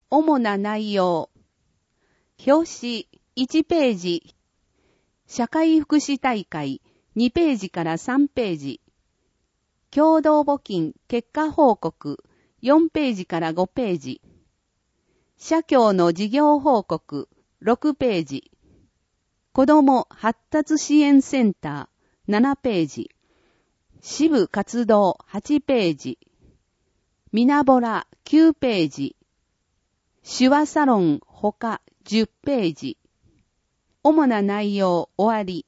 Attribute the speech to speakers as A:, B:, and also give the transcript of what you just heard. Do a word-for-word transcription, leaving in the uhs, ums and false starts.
A: 主な内容。表紙いちページ。社会福祉大会にページからさんページ。共同募金結果報告よんページからごページ。社協の事業報告ろくページ。子ども発達支援センターななページ。支部活動はちページ。みなぼらきゅうページ。手話サロンほかじゅっページ。主な内容終わり。